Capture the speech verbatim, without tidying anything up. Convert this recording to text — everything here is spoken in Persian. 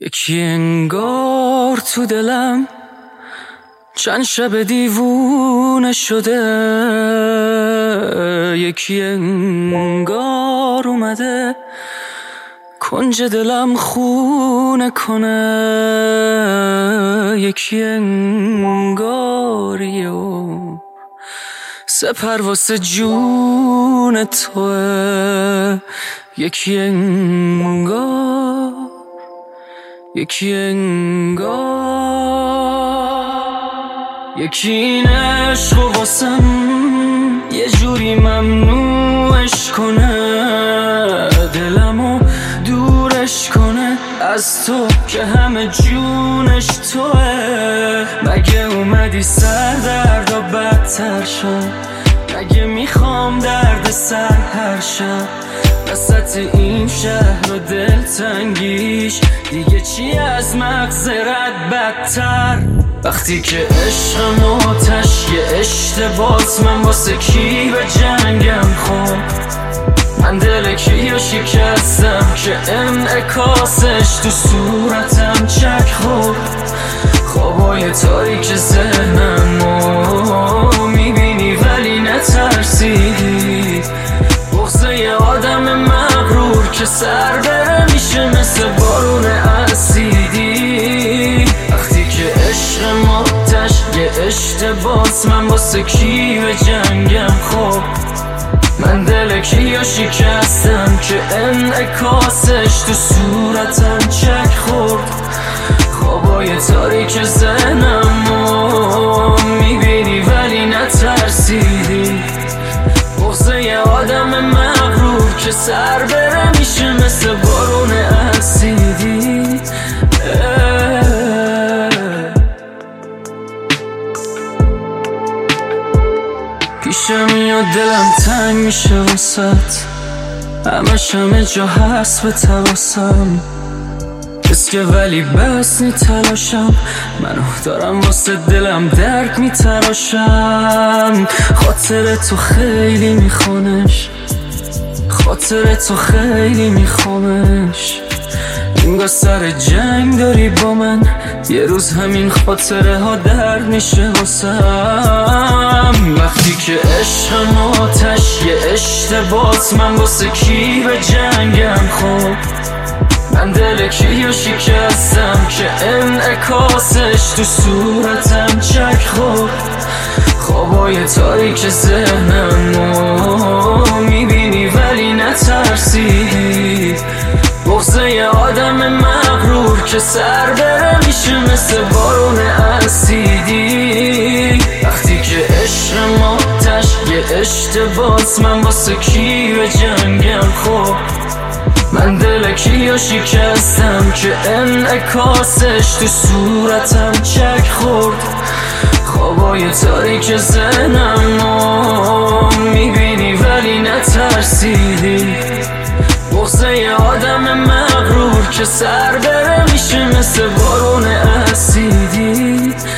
یکی انگار تو دلم چند شب دیوونه شده، یکی انگار اومده کنج دلم خونه کنه، یکی انگاریه و سپر واسه جون توه، یکی انگار یکی انگار یکی این عشق و واسم یه جوری ممنوعش کنه، دلمو دورش کنه از تو که همه جونش توه. مگه اومدی سر درد و بدتر شد، مگه میخوام درد سر هر شب وسط این شهر و دلتنگیش دیگه چی از مغزرت بدتر. وقتی که عشقم آتش یه اشتباس، من واسه کی به جنگم خب، من دل کیو شکستم که انعکاسش تو صورتم چک خورد. خوابای تاریک ذهنمو میبینی ولی نترسیدی، بغضه یه آدم مغرور که سر بره میشه مثل بارون اسیدی. وقتی که عشق آتش یه اشتباس، من واسه کی به جنگم خب، من دل کیو شکستم که انعکاسش تو صورتم چک خورد. خوابای تاریک ذهنمو میبینی ولی نترسیدی، بغضه یه آدم مغرور که سر بره میشه مثل بارون اسیدی. پیشم میاد دلم تنگ میشه واسط، همش همه جا هست به تواسم اسکه ولی بس نی تلاشم، منو دارم واسه دلم درد میتراشم. خاطر تو خیلی میخوانش، خاطر تو خیلی میخوامش، اینگاه سر جنگ داری با من، یه روز همین خاطره ها درد میشه واسم. وقتی که عشقم آتش یه اشتباس، من واسه کی به جنگم خب، من دل کیو شکستم که انعکاسش تو صورتم چک خورد. خوابای تاریک ذهنمو میبینی ولی نترسیدی، بغضه یه آدم مغرور که سر بره میشه مثل بارون اسیدی. وقتی که عشقم آتش یه اشتباس، من واسه کی به جنگم خب، من دل کیو شکستم که انعکاسش تو صورتم چک خورد. خوابای تاریک ذهنمو میبینی ولی نترسیدی، بغضه یه آدم مغرور که سر بره میشه مثل بارون اسیدی.